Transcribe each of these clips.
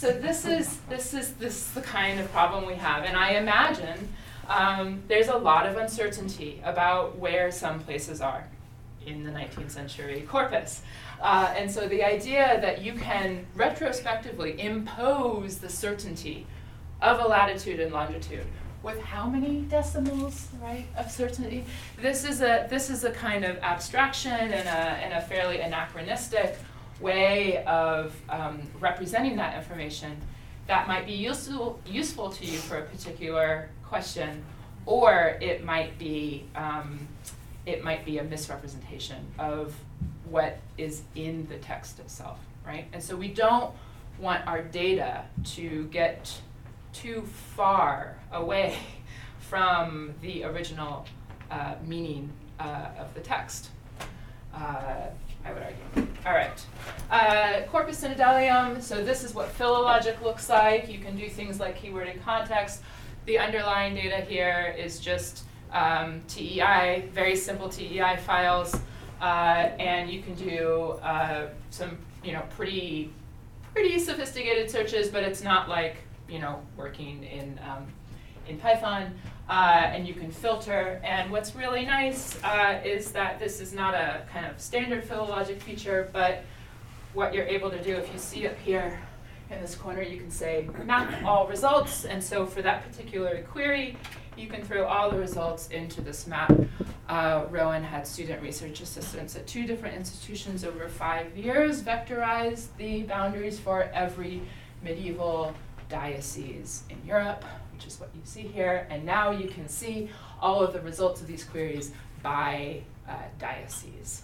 So this is the kind of problem we have, and I imagine there's a lot of uncertainty about where some places are in the 19th century corpus. And so the idea that you can retrospectively impose the certainty of a latitude and longitude with how many decimals, right, of certainty? This is a kind of abstraction and a fairly anachronistic way of representing that information that might be useful to you for a particular question, or it might be a misrepresentation of what is in the text itself, right? And so we don't want our data to get too far away from the original meaning of the text, I would argue. All right, corpus synodalium. So this is what philologic looks like. You can do things like keyword and context. The underlying data here is just TEI, very simple TEI files, and you can do some, pretty sophisticated searches, but it's not like, working in Python. And you can filter, and what's really nice is that this is not a kind of standard philologic feature, but what you're able to do, if you see up here in this corner, you can say map all results, and so for that particular query, you can throw all the results into this map. Rowan had student research assistants at 2 different institutions over 5 years vectorize the boundaries for every medieval diocese in Europe, which is what you see here, and now you can see all of the results of these queries by diocese.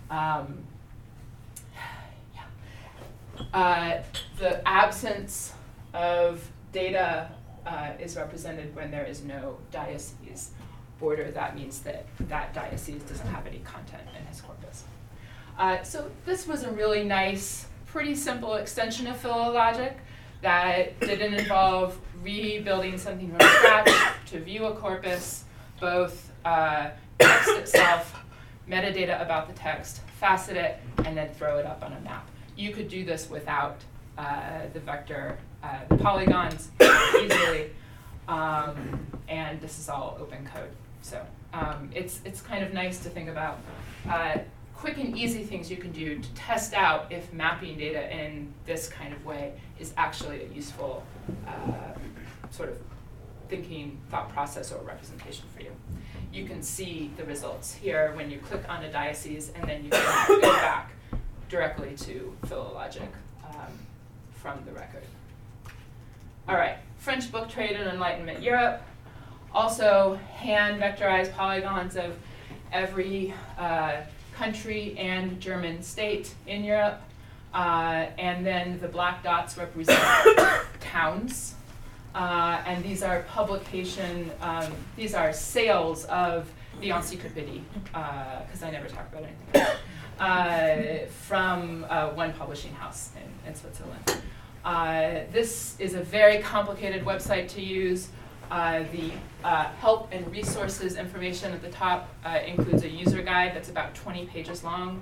The absence of data is represented when there is no diocese border. That means that that diocese doesn't have any content in his corpus. So this was a really nice, pretty simple extension of philologic that didn't involve rebuilding something from scratch to view a corpus, both text itself, metadata about the text, facet it, and then throw it up on a map. You could do this without the vector, the polygons easily, and this is all open code. So it's kind of nice to think about quick and easy things you can do to test out if mapping data in this kind of way is actually a useful sort of thought process or representation for you. You can see the results here when you click on a diocese, and then you can go back directly to philologic from the record. All right, French book trade in Enlightenment Europe. Also hand vectorized polygons of every country and German state in Europe. And then the black dots represent towns. And these are these are sales of the encyclopédie, because I never talk about anything else, from one publishing house in Switzerland. This is a very complicated website to use. The help and resources information at the top includes a user guide that's about 20 pages long.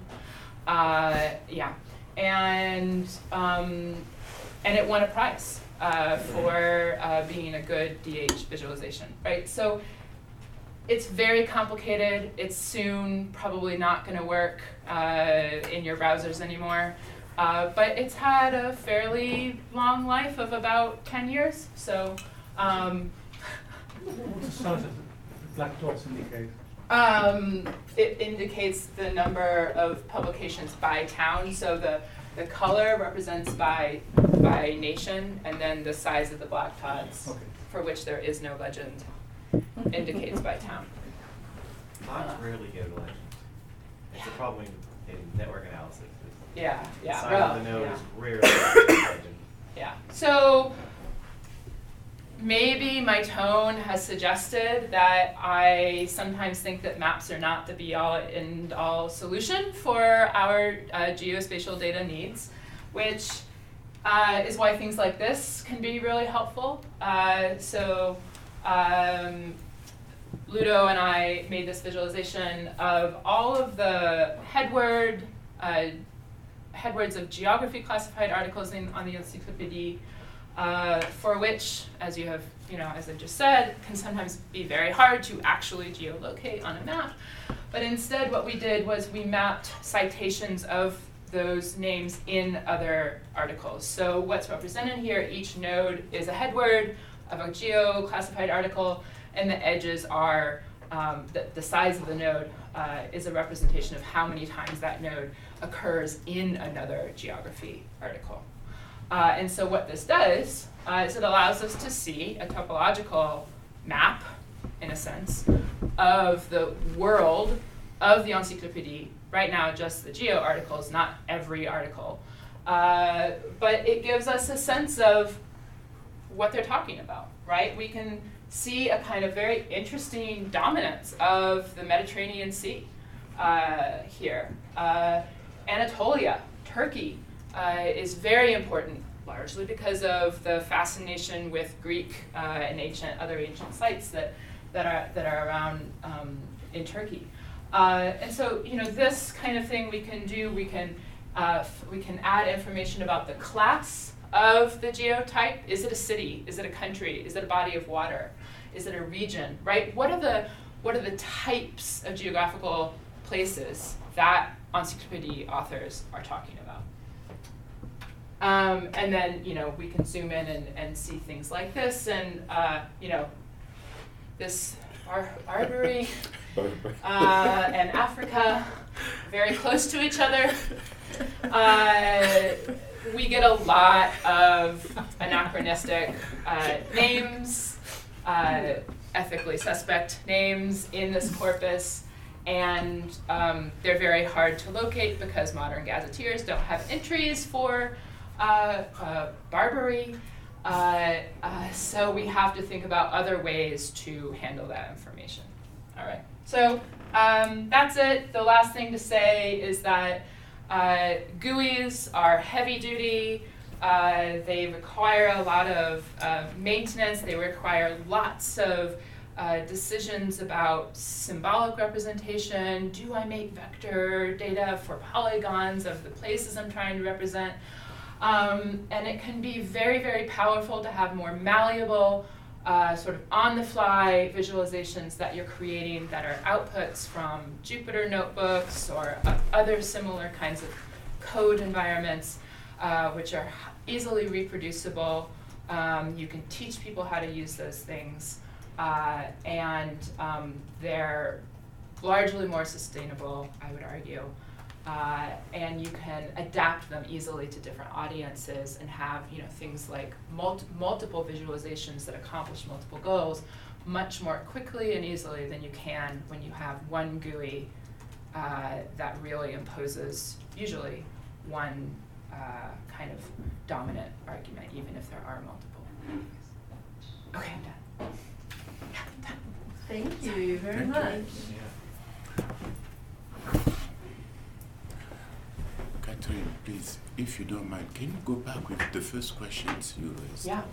And it won a prize for being a good DH visualization, right? So it's very complicated. It's soon probably not going to work in your browsers anymore. But it's had a fairly long life of about 10 years. So what's the size of the black dots indicate? It indicates the number of publications by town. So the color represents by nation, and then the size of the black dots, for which there is no legend, indicates by town. Dots rarely go to legend. It's a problem in network analysis. Yeah. The size of the node is rarely legend. Yeah. So maybe my tone has suggested that I sometimes think that maps are not the be-all and all solution for our geospatial data needs, which is why things like this can be really helpful. Ludo and I made this visualization of all of the headwords of geography classified articles on the encyclopédie, for which, as you have, as I just said, can sometimes be very hard to actually geolocate on a map. But instead what we did was we mapped citations of those names in other articles. So what's represented here, each node is a head word of a geo-classified article, and the edges are, the size of the node is a representation of how many times that node occurs in another geography article. And so what this does is it allows us to see a topological map, in a sense, of the world of the encyclopédie. Right now, just the geo articles, not every article. But it gives us a sense of what they're talking about, right? We can see a kind of very interesting dominance of the Mediterranean Sea here. Anatolia, Turkey, is very important, largely because of the fascination with Greek and other ancient sites that are around in Turkey. And so, this kind of thing we can do. We can add information about the class of the geotype. Is it a city? Is it a country? Is it a body of water? Is it a region? Right? What are the types of geographical places that encyclopédie authors are talking about? And then, we can zoom in and see things like this, and this Barbary and Africa, very close to each other. We get a lot of anachronistic names, ethically suspect names in this corpus, and they're very hard to locate because modern gazetteers don't have entries for Barbary. So we have to think about other ways to handle that information. All right, so that's it. The last thing to say is that GUIs are heavy duty. They require a lot of maintenance. They require lots of decisions about symbolic representation. Do I make vector data for polygons of the places I'm trying to represent? And it can be very, very powerful to have more malleable, sort of on-the-fly visualizations that you're creating that are outputs from Jupyter notebooks or other similar kinds of code environments, which are easily reproducible. You can teach people how to use those things, and they're largely more sustainable, I would argue. And you can adapt them easily to different audiences and have things like multiple visualizations that accomplish multiple goals much more quickly and easily than you can when you have one GUI that really imposes usually one kind of dominant argument, even if there are multiple. Okay, I'm done. Yeah, I'm done. Thank you very much. Catherine, please, if you don't mind, can you go back with the first questions you raised? Yeah.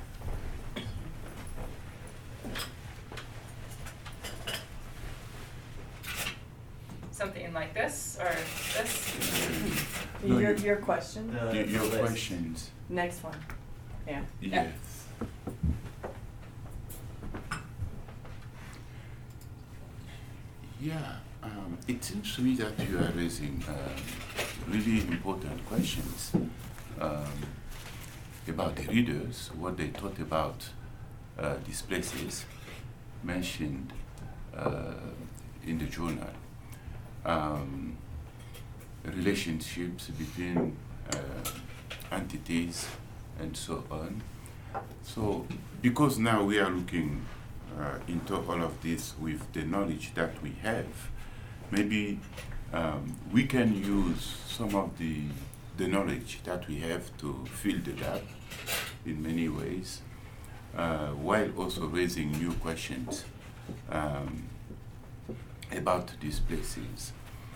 Something like this, or this? No, Your question? Your questions. Next one. Yeah. Yes. Yeah, it seems to me that you are raising really important questions about the readers, what they thought about these places mentioned in the journal. Relationships between entities and so on. So, because now we are looking into all of this with the knowledge that we have, maybe we can use some of the knowledge that we have to fill the gap in many ways, while also raising new questions about these places.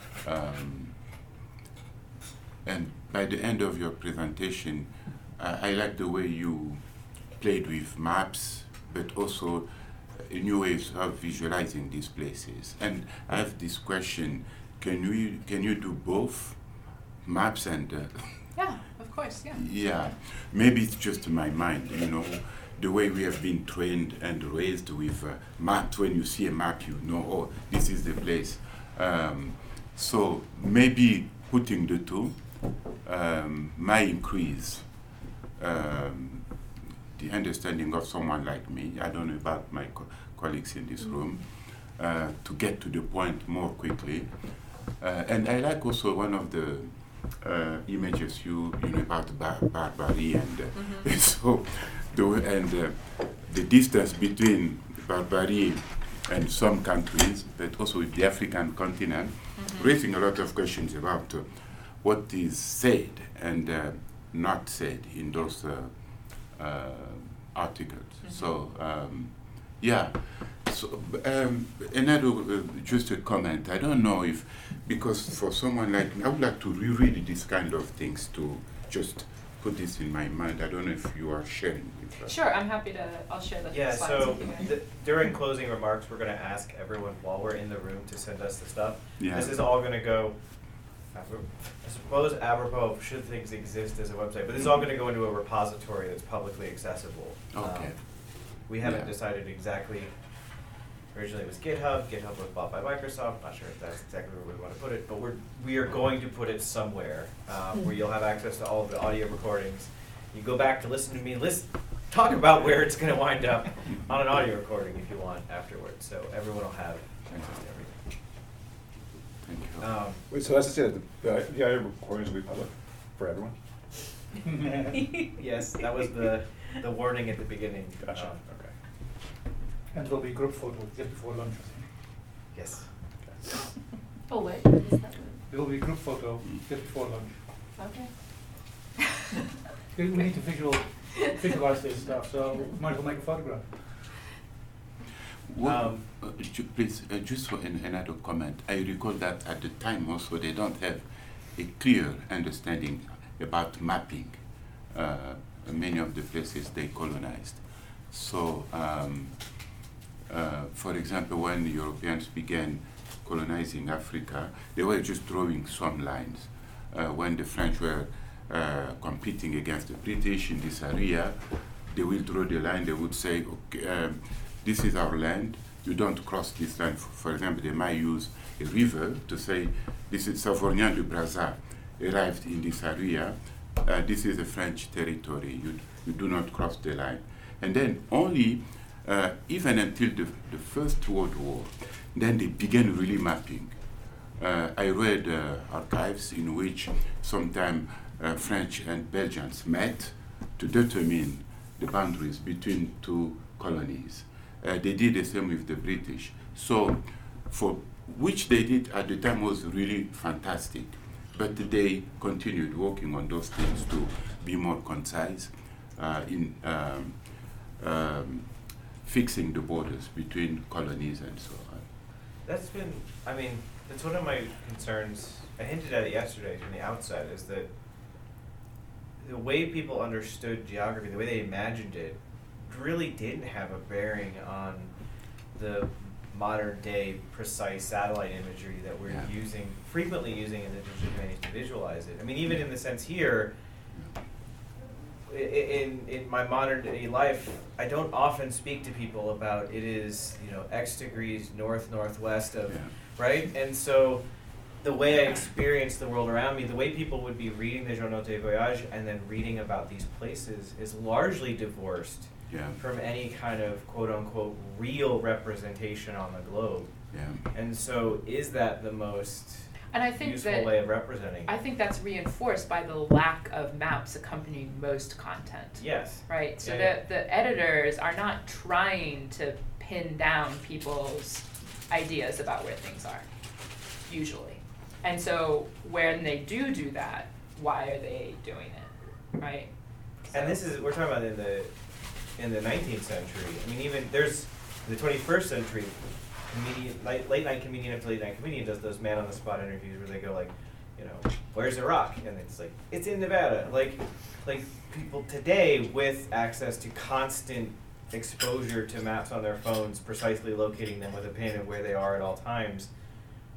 And by the end of your presentation, I like the way you played with maps, but also new ways of visualizing these places. And I have this question: can you do both maps and? Yeah, of Of course, yeah. Yeah, maybe it's just my mind, you know, the way we have been trained and raised with maps. When you see a map, you know, oh, this is the place. So maybe putting the two might increase the understanding of someone like me. I don't know about my colleagues in this room, to get to the point more quickly. And I like also one of the images you know about Barbarie and so the distance between Barbarie and some countries, but also with the African continent, raising a lot of questions about what is said and not said in those articles. So yeah. So another just a comment. I don't know if, because for someone like me, I would like to reread these kind of things to just put this in my mind. I don't know if you are sharing with us. Sure, I'm happy to, I'll share the Yeah, slides so with you guys. during closing remarks, we're going to ask everyone while we're in the room to send us the stuff. Yeah. This is all going to go, I suppose, apropos of should things exist as a website, but this is all going to go into a repository that's publicly accessible. Okay. We haven't Yeah. decided exactly. Originally it was GitHub. GitHub was bought by Microsoft. Not sure if that's exactly where we want to put it, but we are going to put it somewhere where you'll have access to all of the audio recordings. You go back to listen to me talk about where it's going to wind up on an audio recording if you want afterwards. So everyone will have access to everything. Thank you. Wait, so that's to say that the audio recordings will be public for everyone? Yes, that was the warning at the beginning. Gotcha, okay. And there'll be group photos just before lunch, I think. Yes. Oh, wait, what is that? There will be group photo just before lunch. Okay. We need to visualize this stuff, so we might as well make a photograph. Well, please, just for another comment, I recall that at the time also they don't have a clear understanding about mapping many of the places they colonized. So, for example, when the Europeans began colonizing Africa, they were just drawing some lines. When the French were competing against the British in this area, they will draw the line, they would say, okay, this is our land, you don't cross this line. For example, they might use a river to say, this is Savonia du Brazza, arrived in this area, this is a French territory, you do not cross the line. And then only, even until the First World War, then they began really mapping. I read archives in which sometimes French and Belgians met to determine the boundaries between two colonies. They did the same with the British. So, for which they did at the time was really fantastic. But they continued working on those things to be more concise in fixing the borders between colonies and so on. That's been, I mean, that's one of my concerns. I hinted at it yesterday from the outset, is that the way people understood geography, the way they imagined it, really didn't have a bearing on the modern day precise satellite imagery that we're frequently using in the digital humanities to visualize it. I mean, even in the sense here, in my modern day life, I don't often speak to people about it is, X degrees northwest of, right? And so the way I experience the world around me, the way people would be reading the Journal de Voyage and then reading about these places is largely divorced from any kind of quote-unquote real representation on the globe. And so is that the most useful way of representing? I think that's reinforced by the lack of maps accompanying most content. Yes. Right, so the editors are not trying to pin down people's ideas about where things are, usually. And so when they do that, why are they doing it, right? So. And this is, we're talking about in the 19th century. I mean, even there's the 21st century, late night comedian after late night comedian does those man on the spot interviews where they go like, where's Iraq? And it's like, it's in Nevada. Like people today with access to constant exposure to maps on their phones, precisely locating them with a pin and where they are at all times,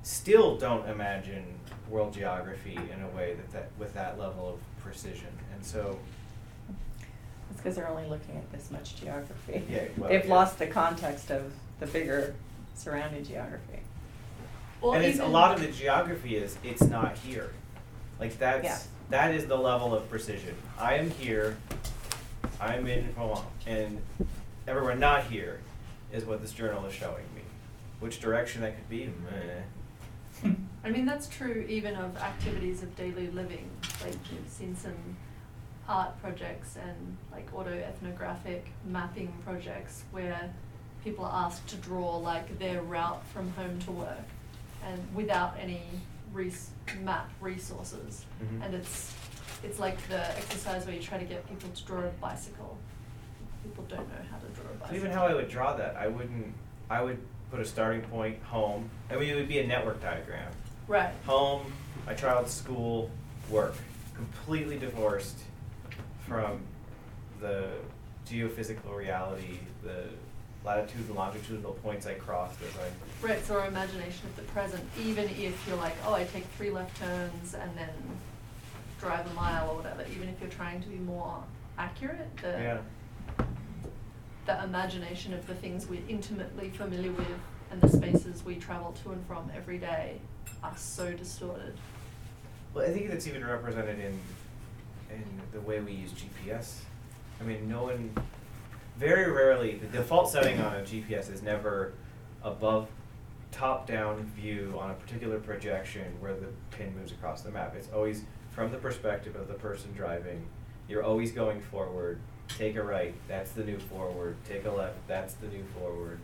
still don't imagine world geography in a way that with that level of precision. And so, It's because they're only looking at this much geography. Yeah, well, They've yeah. lost the context of the bigger surrounding geography. and it's a lot of the geography is it's not here. Like Yeah. that is the level of precision. I am here, I'm in Rouen, and everywhere not here is what this journal is showing me. Which direction that could be, meh. I mean, that's true even of activities of daily living. Like, you've seen some art projects and like auto-ethnographic mapping projects where people are asked to draw like their route from home to work and without any map resources. Mhm. And it's like the exercise where you try to get people to draw a bicycle. People don't know how to draw a So bicycle. even how I would draw that, I would put a starting point, home. I mean, it would be a network diagram. Right. Home, my child's school, work. Completely divorced from the geophysical reality, the latitude and longitudinal points I crossed as I... Right, so our imagination of the present, even if you're like, oh, I take 3 left turns and then drive a mile or whatever, even if you're trying to be more accurate, Yeah. the imagination of the things we're intimately familiar with and the spaces we travel to and from every day are so distorted. Well, I think that's even represented in the way we use GPS. I mean, no one, very rarely, the default setting on a GPS is never above top-down view on a particular projection where the pin moves across the map. It's always from the perspective of the person driving. You're always going forward. Take a right, that's the new forward. Take a left, that's the new forward.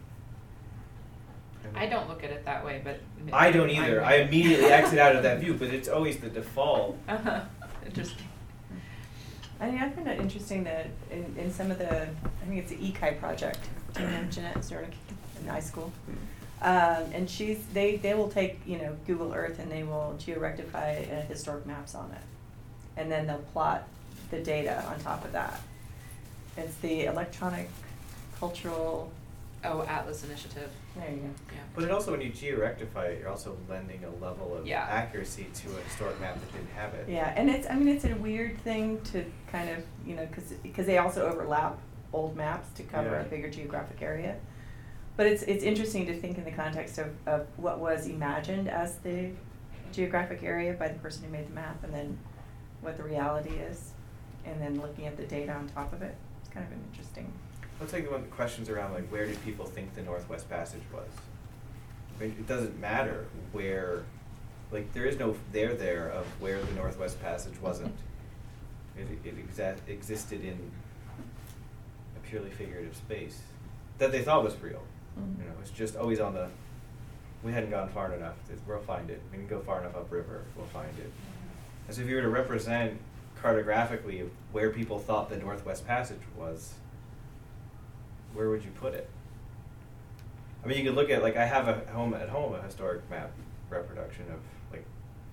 I don't look at it that way, but. I don't either. I immediately exit out of that view, but it's always the default. Interesting. I mean, I find it interesting that in some of the, I think it's the EKI project, do you know Jeanette Zernick in high school? And they will take, Google Earth and they will geo-rectify historic maps on it. And then they'll plot the data on top of that. It's the Electronic Cultural, Oh, Atlas Initiative. there you go. Yeah. But it also, when you geo-rectify it, you're also lending a level of Yeah. accuracy to a historic map that didn't have it. Yeah, and it's a weird thing to kind of, because they also overlap old maps to cover Yeah. a bigger geographic area. But it's interesting to think in the context of what was imagined as the geographic area by the person who made the map, and then what the reality is, and then looking at the data on top of it. It's kind of an interesting. Let's take one of the questions around, like, where did people think the Northwest Passage was? I mean, it doesn't matter where, like, there is no there of where the Northwest Passage wasn't. It existed in a purely figurative space that they thought was real. Mm-hmm. It's just always on the, we hadn't gone far enough, we'll find it. We can go far enough upriver, we'll find it. And so if you were to represent cartographically where people thought the Northwest Passage was, where would you put it? I mean, you could look at, like, I have a historic map reproduction of, like,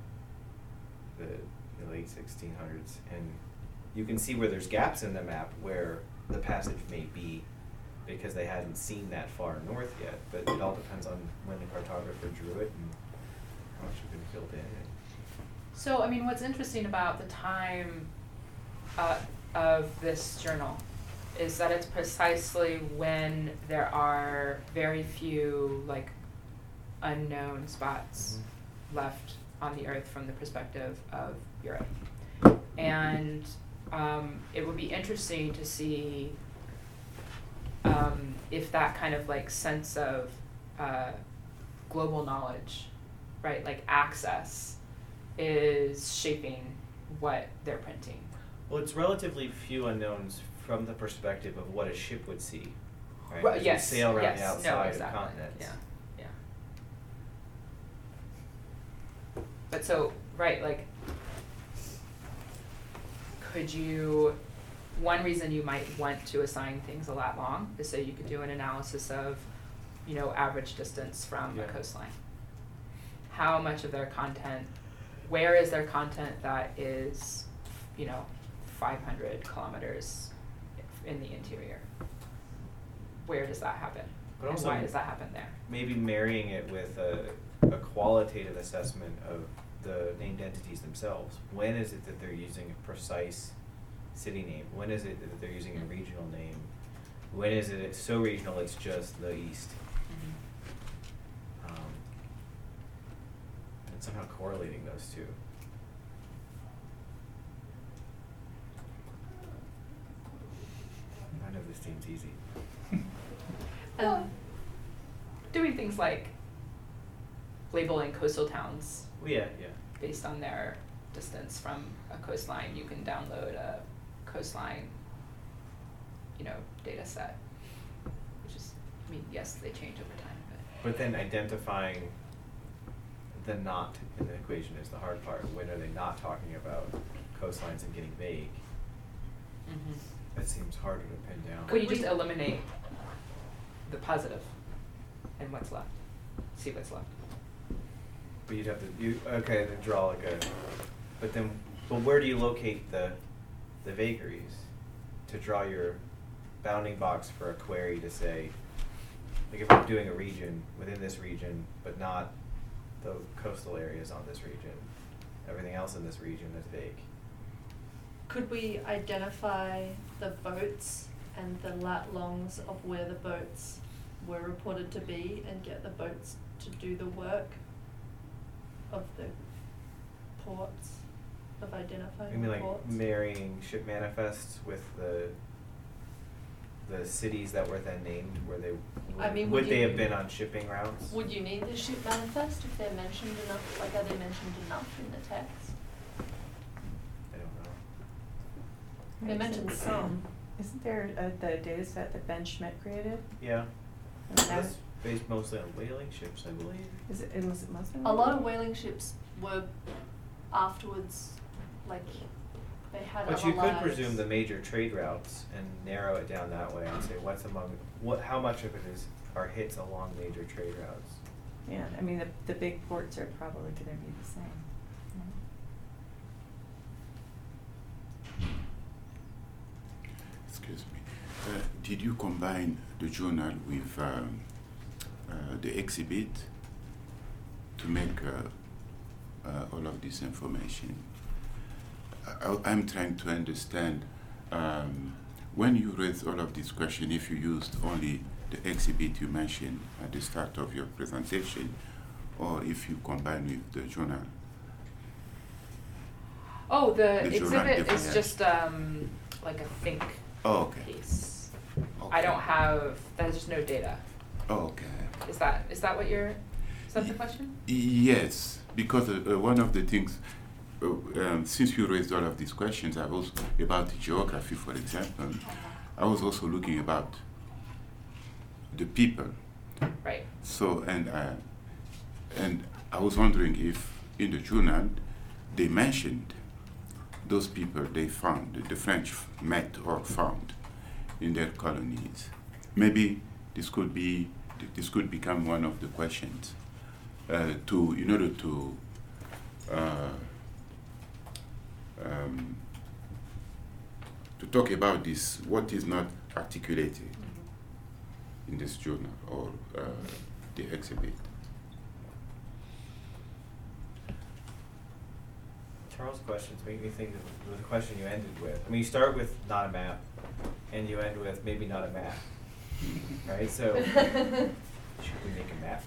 the late 1600s, and you can see where there's gaps in the map where the passage may be, because they hadn't seen that far north yet. But it all depends on when the cartographer drew it and how much had been filled in. So, I mean, what's interesting about the time of this journal is that it's precisely when there are very few, like, unknown spots left on the Earth from the perspective of Europe. And it would be interesting to see if that kind of, like, sense of global knowledge, right, like access, is shaping what they're printing. Well, it's relatively few unknowns from the perspective of what a ship would see, right? Well, As yes, we sail around yes, the no, outside exactly, of continents. yeah. But so, right, like, one reason you might want to assign things a lat long is so you could do an analysis of, average distance from a Yeah. coastline. How much of their content, where is their content that is, 500 kilometers in the interior? Where does that happen? But and also why does that happen there? maybe marrying it with a qualitative assessment of the named entities themselves. When is it that they're using a precise city name? When is it that they're using a regional name? When is it it's so regional it's just the East? And somehow correlating those two. I know this seems easy. Doing things like labeling coastal towns Well, yeah. based on their distance from a coastline. You can download a coastline, data set, which is, yes, they change over time, But then identifying the not in the equation is the hard part. When are they not talking about coastlines and getting vague? That seems harder to pin down. Well, you just eliminate the positive and what's left. See what's left. But you'd have to then draw like a but where do you locate the vagaries to draw your bounding box for a query to say, like if I'm doing a region within this region but not the coastal areas on this region, everything else in this region is vague. Could we identify the boats and the lat longs of where the boats were reported to be and get the boats to do the work of the ports, of identifying You mean the like ports? marrying ship manifests with the cities that were then named where they would would they you- have been on shipping routes? Would you need the ship manifest if they're mentioned enough, are they mentioned enough in the text? I don't know. They mentioned some. Isn't there the data set that Ben Schmidt created? Yeah. And that That's based mostly on whaling ships, I believe. was it mostly? A lot of whaling ships were afterwards, like, they had But other you could lives. presume the major trade routes and narrow it down that way and say how much of it are hits along major trade routes. Yeah, the big ports are probably gonna be the same. Excuse me. Did you combine the journal with the exhibit to make all of this information? I'm trying to understand when you raise all of these questions, if you used only the exhibit you mentioned at the start of your presentation, or if you combine with the journal. Oh, the The journal exhibit is different. just like a think Oh, okay. piece. Okay. I don't have, there's just no data. Oh, okay. Is that what is that the question? Yes, because one of the things, since you raised all of these questions, I was about geography, for example. I was also looking about the people. Right. So, and I was wondering if in the journal they mentioned those people they found, the French met or found in their colonies. Maybe this could become one of the questions in order to talk about this, what is not articulated in this journal or the exhibit. Charles' questions make me think of the question you ended with. You start with not a map, and you end with maybe not a map. Right? So, should we make a map?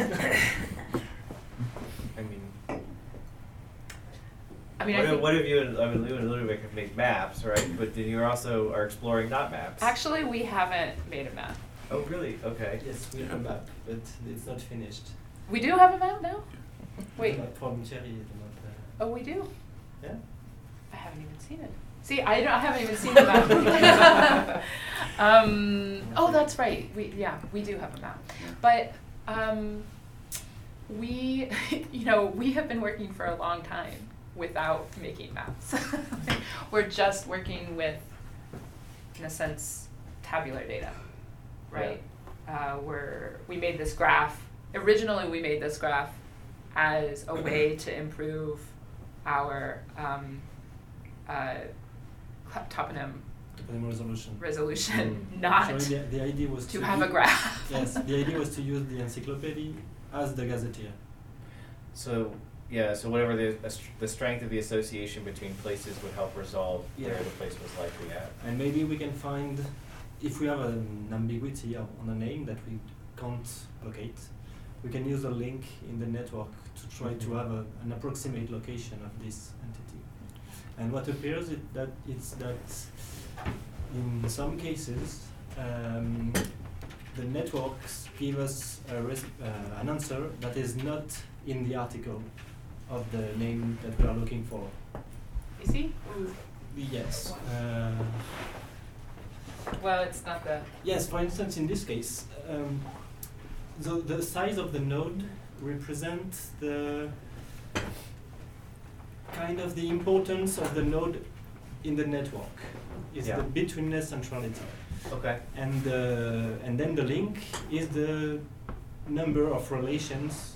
What if you and Lou and Ludovic have made maps, right? But then you also are exploring not maps. Actually, we haven't made a map. Oh, really? Okay. Yes, we have a map, but it's not finished. We do have a map now? Wait. The map from Cherry, Oh, we do? Yeah. I haven't even seen it. See, I haven't even seen the map. Oh, that's right. We do have a map. But we have been working for a long time without making maps. We're just working with, in a sense, tabular data, right? We made this graph. Originally, we made this graph as a way to improve our toponym toponym resolution. resolution, not Actually, the idea was to have a graph. Yes, the idea was to use the encyclopedia as the gazetteer. So yeah, so whatever the strength of the association between places would help resolve Yeah. where the place was likely at. And maybe we can find, if we have an ambiguity on a name that we can't locate, we can use a link in the network to try to have an approximate location of this entity. And what appears is that in some cases, the networks give us an answer that is not in the article of the name that we are looking for. You see? Yes. Well, it's not the. Yes, for instance, in this case, the size of the node represents the kind of the importance of the node in the network. It's Yeah. the betweenness centrality. Okay. And then the link is the number of relations.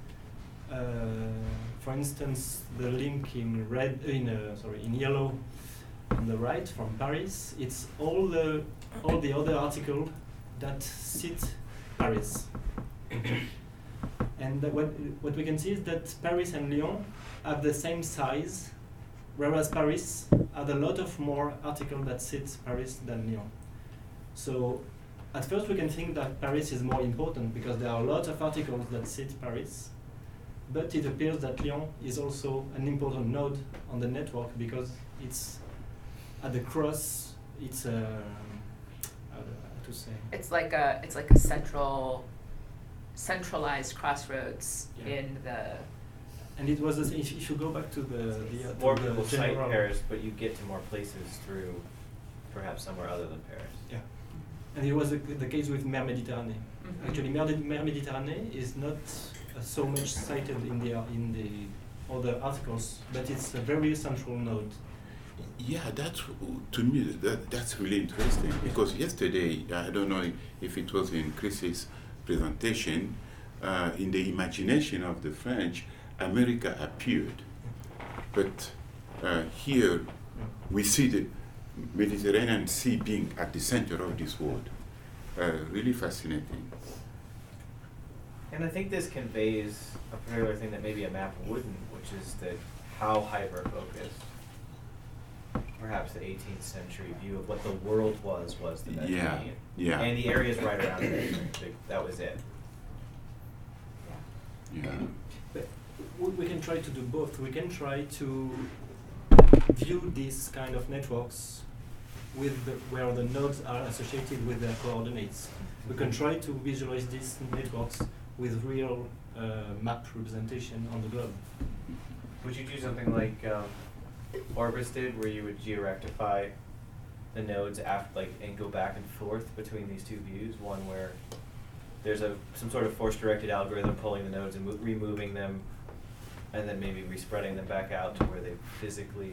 For instance, the link in yellow on the right from Paris. It's all the other articles that sit Paris. And what we can see is that Paris and Lyon have the same size, whereas Paris had a lot of more articles that sit Paris than Lyon. So at first we can think that Paris is more important because there are a lot of articles that sit Paris, but it appears that Lyon is also an important node on the network because it's at the cross. It's how to say? It's like a centralized crossroads Yeah. in the. And it was if you go back to the More to the people cite general- Paris, but you get to more places through perhaps somewhere other than Paris. Yeah, and it was the case with Mer Méditerranée. Mhm. Actually, Mer Méditerranée is not so much cited in the other articles, but it's a very central node. Yeah, to me that's really interesting because yesterday, I don't know if it was in Chris's presentation, in the imagination of the French, America appeared, but here we see the Mediterranean Sea being at the center of this world. Really fascinating. And I think this conveys a particular thing that maybe a map wouldn't, which is that how hyper-focused perhaps the 18th century view of what the world was the Mediterranean. Yeah. And the areas right around it, that was it. Yeah. But we can try to do both. We can try to view these kind of networks with where the nodes are associated with their coordinates. We can try to visualize these networks with real map representation on the globe. Would you do something like Orbis did, where you would georectify the nodes and go back and forth between these two views? One where there's some sort of force-directed algorithm pulling the nodes and removing them, and then maybe respreading them back out to where they physically.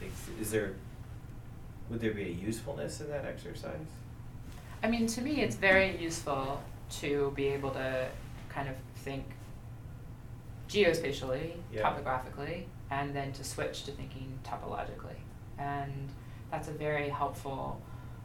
Would there be a usefulness in that exercise? I mean, to me, it's very useful to be able to kind of think geospatially, Yeah. topographically, and then to switch to thinking topologically. And that's a very helpful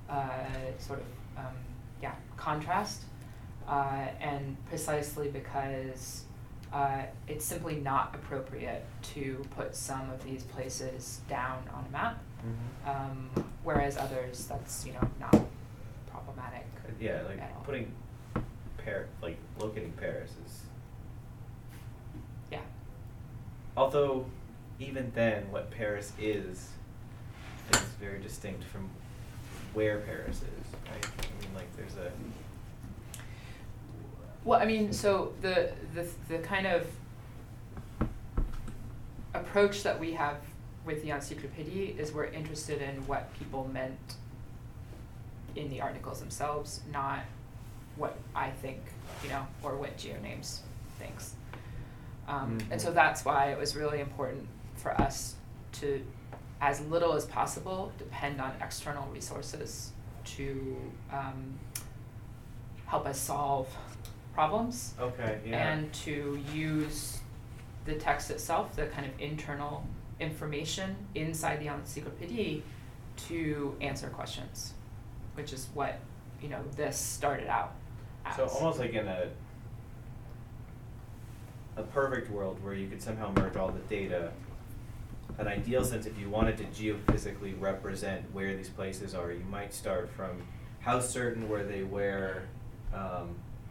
contrast. And precisely because it's simply not appropriate to put some of these places down on a map, whereas others, that's not problematic. Yeah, at all. like putting locating Paris is. Yeah. Although, even then, what Paris is very distinct from where Paris is, right? I mean, like there's a. Well, I mean, so the kind of approach that we have with the encyclopédie is we're interested in what people meant in the articles themselves, not what I think, or what GeoNames thinks. And so that's why it was really important for us to, as little as possible, depend on external resources to help us solve problems. Okay, yeah. And to use the text itself, the kind of internal information inside the encyclopédie, to answer questions, which is what, you know, this started out as. So almost like in a perfect world where you could somehow merge all the data, an ideal sense, if you wanted to geophysically represent where these places are, you might start from how certain were they where